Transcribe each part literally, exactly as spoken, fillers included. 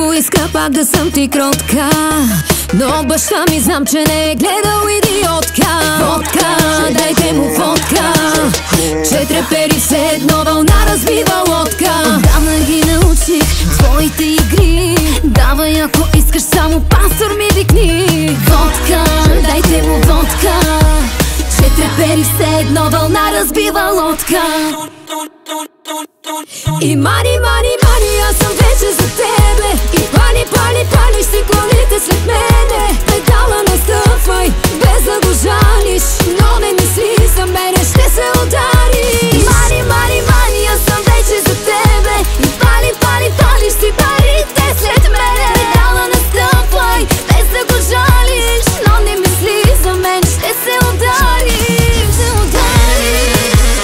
Ако иска пак да съм ти кротка, но баща ми знам, че не е гледал идиотка. Водка, дайте му водка, че трепери все едно вълна разбива лодка. Отдавна ги научих твоите игри, давай ако искаш само пастор ми викни. Водка, дайте му водка, че трепери все едно вълна разбива лодка. И мани, мани, мани, аз съм вече за тебе. И пали, пали, палиш си колите след мене. Педала настъпвай, без да го жалиш, но не мисли за мене, ще се удариш. И мани, мани, мани, аз съм вече за тебе. И пали, пали, палиш си парите след мене. Педала настъпвай, без да го жалиш, но не мисли за мен, ще се удариш. Се удариш.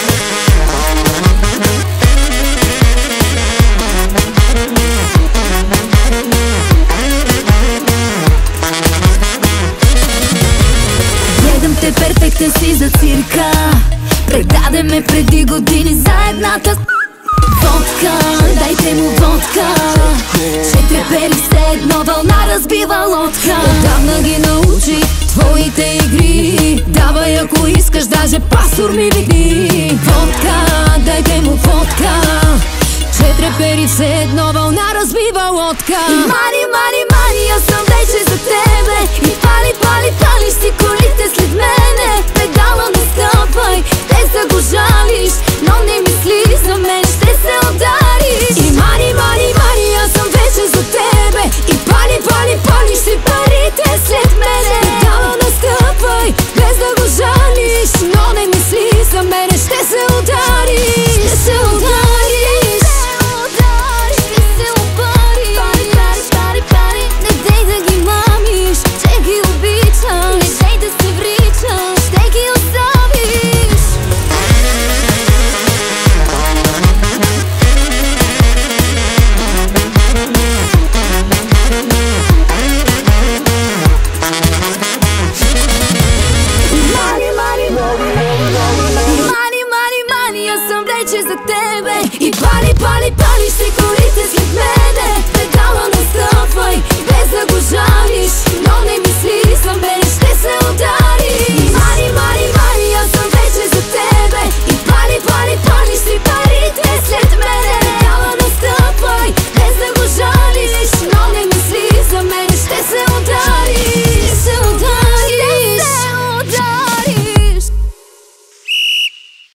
Те перфектен си за цирка, предаде ме преди години за едната водка. Дайте му водка, че трепери все едно вълна разбива лодка. Отдавна ги научи твоите игри, давай ако искаш даже пастор ми викни. Водка, дайте му водка, че трепери все едно вълна разбива лодка. И мани, мани, мани, аз съм вече за тебе. И пали, пали, палиш си колите след мене. Педала настъпвай, без да го жалиш, но не мисли за мен, ще се удариш. И мани, мани, мани, аз съм вече за тебе. И пали, пали, палиш си парите след мене. Педала настъпвай, без да го жалиш, но не мисли за мен, ще се удариш. Ще се удариш.